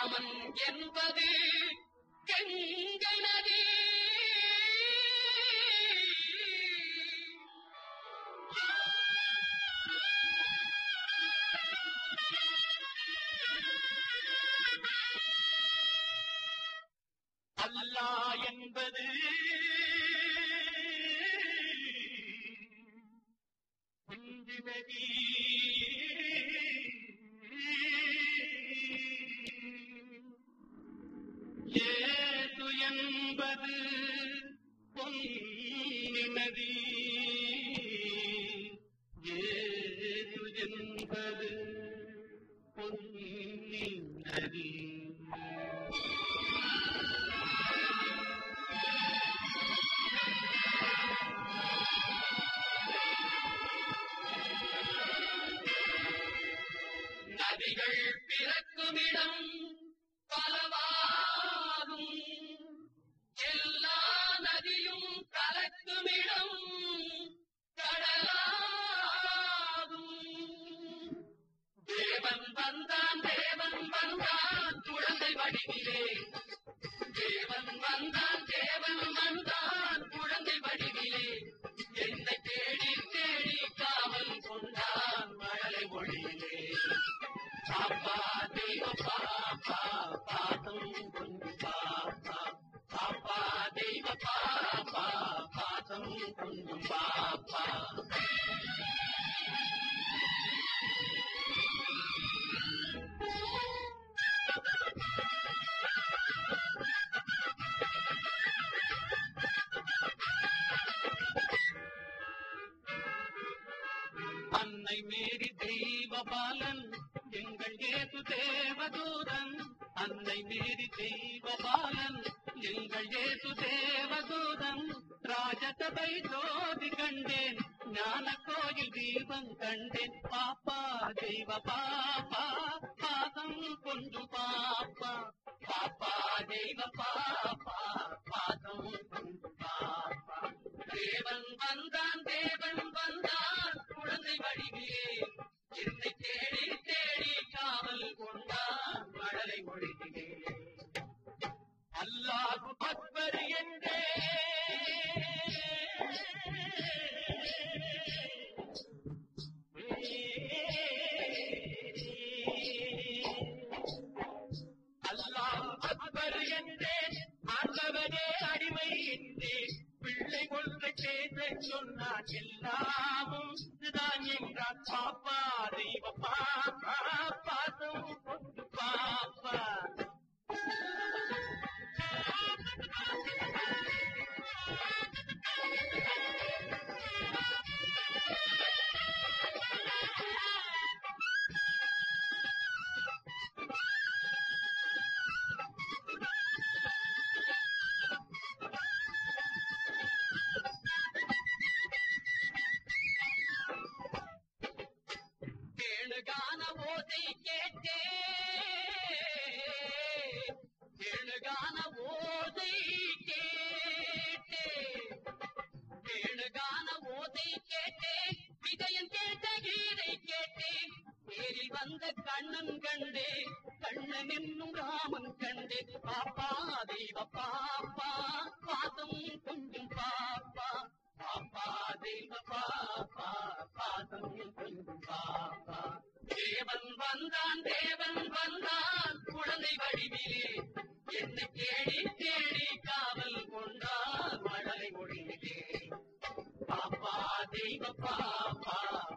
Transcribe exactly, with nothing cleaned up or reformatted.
ராமன் என்பது கங்கை நதி. அல்லாஹ் என்பது குஞ்சு நதி. ஏது என்பது பொன்னி நதி. ஏது என்பது பொன்னி நதி. நதிகள் பிறக்குமிடம் பலவாகும், எல்லா நதியும் கலக்குமிடம் கடலாகும். தேவன் வந்தான் தேவன் வந்தான் குழந்தை வடிவிலே. தேவன் வந்தான் தேவன் வந்தான் குழந்தை வடிவிலே. என்னை தேடி தேடி காவல் கொண்டான் மழலை மொழியிலே. பாப்பா தெய்வ பாப்பா பாதம் கொண்டு பாப்பா. பாப்பா தெய்வ பாப்பா பாதம் கொண்டு பாப்பா. அன்னை மேரி தெய்வ பாலன் எங்கள் ஏசு தேவதூதன். அன்னை மேரி தெய்வ பாலன் எங்கள் ஏசு தேவதூதன். ராஜசபை ஜோதி கண்டேன், ஞான கோயில் தீபம் கண்டேன். பாப்பா தெய்வ பாப்பா பாதம் கொண்டு பாப்பா. பாப்பா தெய்வ பாப்பா பாதம் கொண்டு பாப்பா. தேவன் வந்தான் தேவன் வந்தான் குழந்தை வடிவிலே. என்னை தேடி தேடி காவல் கொண்டான் மழலை மொழியிலே. அல்லாஹு அக்பர் என்றே அல்லாஹு அக்பர் என்றே ஆண்டவனே அடிமை என்றே. பிள்ளை கொள்கை பேச சொன்னான் எல்லாமும் தான் என்றான். பாப்பா தெய்வ பாப்பா பாசம் கொண்டு பாப்பா. கேளுகான ஓசை கேட்டே கேளுகான ஓசை கேட்டே கேளுகான ஓசை கேட்டே. விஜயன் கேட்ட கீதை கேட்டேன். நேரில் வந்த கண்ணன் கண்டே, கண்ணன் என்னும் ராமன் கண்டே. பாப்பா தெய்வ பாப்பா பாதம் கொஞ்சம் பாப்பா. பாப்பா தெய்வ பாப்பா பாதம் கொஞ்சம் பாப்பா. தேவன் வந்தான் தேவன் வந்தான் குழந்தை வடிவிலே. என்னை தேடி தேடி காவல் கொண்டான் மழலை மொழியிலே. பாப்பா தெய்வ பாப்பா